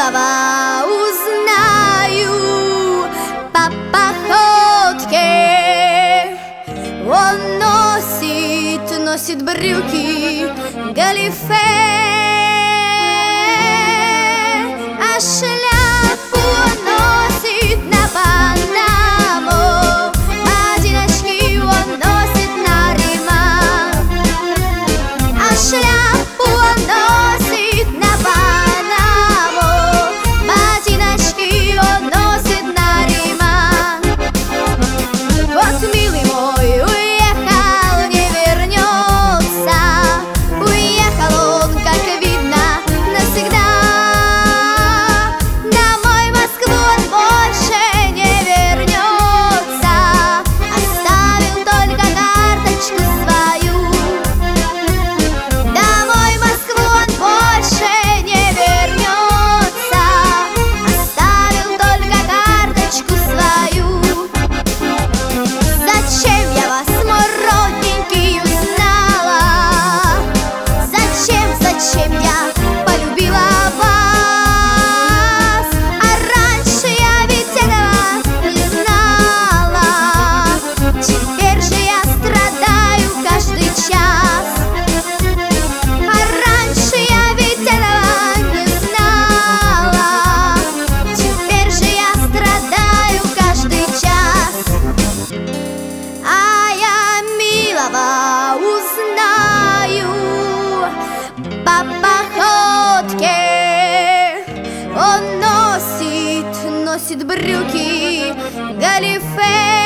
милого узнаю по походке. Он носит брюки, галифе, а шляпу он носит на Панаму, один очки он носит на Риман, а шляпу он носит на Панаму, один очки он носит на Риман. Вот, милый мой, уехал, не вернется, уехал он, как видно, навсегда. Домой в Москву он больше не вернется, оставил только карточку свою. Домой в Москву он больше не вернется, оставил только карточку свою. Зачем я вас, мой родненький, узнала? Зачем я полюбила вас? А раньше я ведь этого не знала. Теперь же я страдаю каждый час. А раньше я ведь этого не знала. Теперь же я страдаю каждый час. А я милого узнаю по походке. Он носит брюки, галифе,